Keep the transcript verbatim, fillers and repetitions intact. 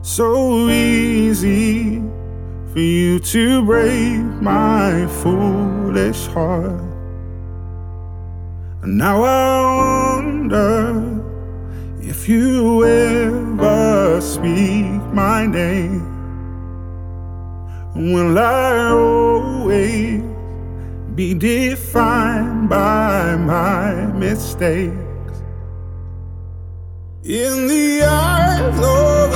So easy for you to break my foolish heart. And now I wonder if you ever speak my name. Will I always be defined by my mistakes? In the eyes of